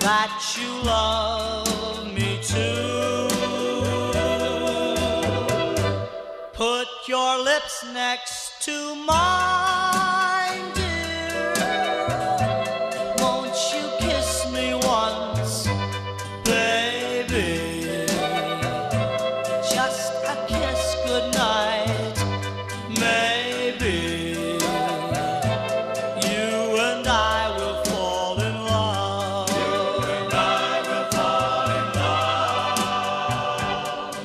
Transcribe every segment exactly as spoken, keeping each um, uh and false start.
that you love me too. Put your lips next to mine, dear. Won't you kiss me once, baby? Just a kiss goodnight, maybe. You and I will fall in love. You and I will fall in love.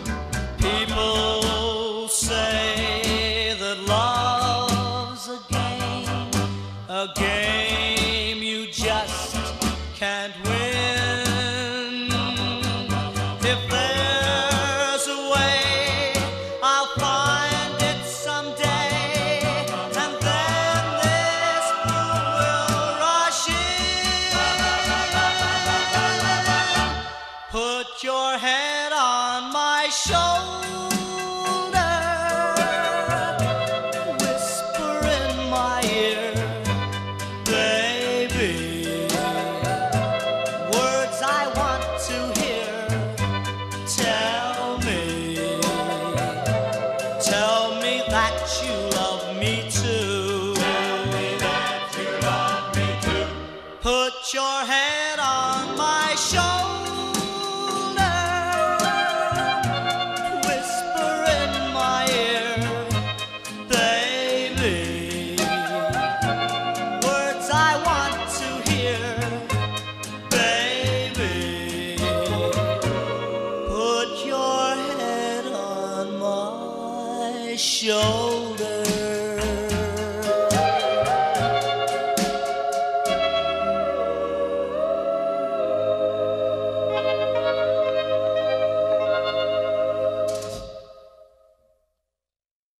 People say that love's a game, a game you just can't win. If there's a way, I'll find it someday, and then this moon will rush in. Put your head on my shoulder, whisper in my ear, baby, words I want to hear. Tell me, tell me that you love me too. Tell me that you love me too. Put your head on my shoulder, whisper in my ear, baby, words I want to hear, baby. Put your head on my shoulder.